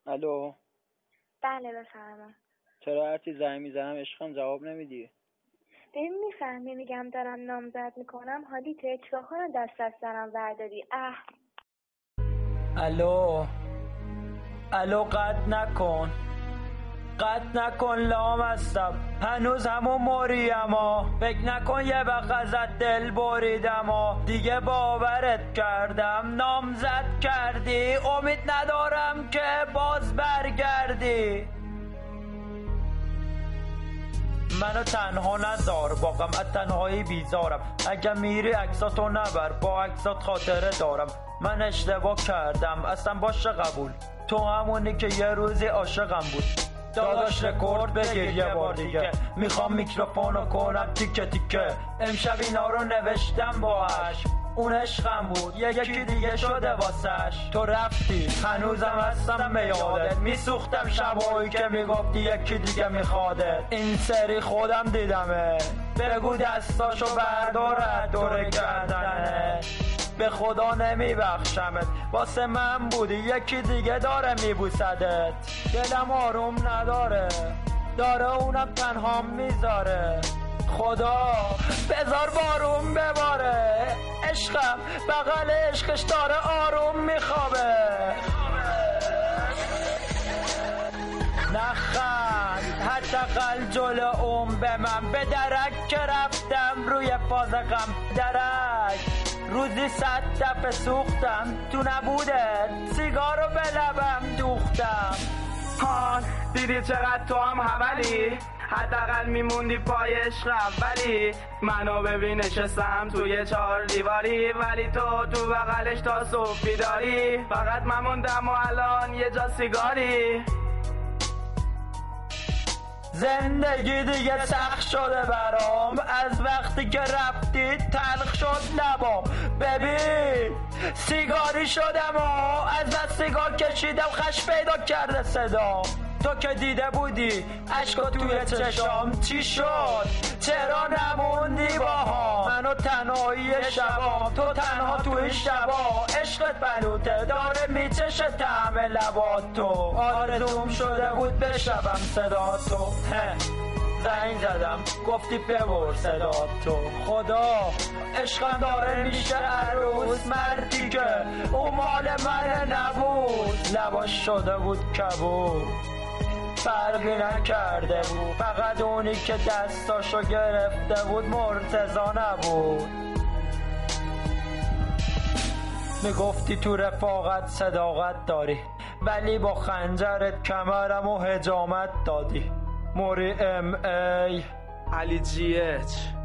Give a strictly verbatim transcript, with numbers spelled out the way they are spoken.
الو. بله بفرما. چرا هرچی زنگ میزنم عشقم جواب نمیدی؟ ببین میفهمی میگم دارم نامزد میکنم، حالی تو چرا کنم دست از سرم ورداری؟ اه. الو الو قطع نکن قطع نکن لام هستم، هنوز همون مریم ها. فکر نکن یه وقت ازت دل بریدم ها. دیگه باورت کردم نامزد کردی، امید ندارم که باز برگردی. منو تنها نذار، با غم از تنهایی بیزارم. اگه میری عکساتو نبر، با عکسات خاطره دارم. من اشتباه کردم اصلا باشه قبول، تو همونی که یه روزی عاشقم بود. داداش رکورد بگیر یه بار دیگه، میخوام میکروفونو کنم تیکه تیکه. امشب اینا رو نوشتم با عشق، اون عشقم بود یکی دیگه شده واسش. تو رفتی هنوزم هستم به یادت، میسوختم شبایی که میگفتی یکی دیگه میخواده. این سری خودم دیدمه، بگو دستاشو برداره دور گردنه. به خدا نمیبخشمت، واسه من بودی یکی دیگه داره میبوسدت. دلم آروم نداره، داره اونم تنها میذاره. خدا بذار بارون بباره، عشقم بغل عشقش داره آروم میخوابه. نخند حداقل جلو اون به من، به درک که رفتم روی فاز غم. درک روزی صد دفعه سوختم، تو نبوده سیگارو به لبم دوختم. هان دیدی چقدر تو هم حولی، حداقل میموندی پای عشق اولی. منو ببین نشستم توی چهار دیواری، ولی تو تو بغلش تا صبح بیداری. فقط من موندم و الان یه جا سیگاری. زندگی دیگه سخت شده برام، از وقتی که رفتی تلخ شد لبام. ببین سیگاری شدم و از دست سیگار کشیدم، خش پیدا کرده صدام. تو که دیده بودی عشقا توی چشام، چی شد چرا نموندی باها؟ منو تنهایی شبام، تو تنها توی شبا. عشقت بلوته داره میچشه طعم لبات تو، آرزوم شده بود بشنوم صدا تو. زنگ زدم گفتی ببر صدا تو. خدا عشقم داره میشه عروس، مردی که اون مال من نبود. لباش شده بود کبود، فرقی نکرده بود، فقط اونی که دستاشو گرفته بود مرتضی نبود. میگفتی تو رفاقت صداقت داری، ولی با خنجرت کمرم و حجامت دادی. موری ام ای علی جی اچ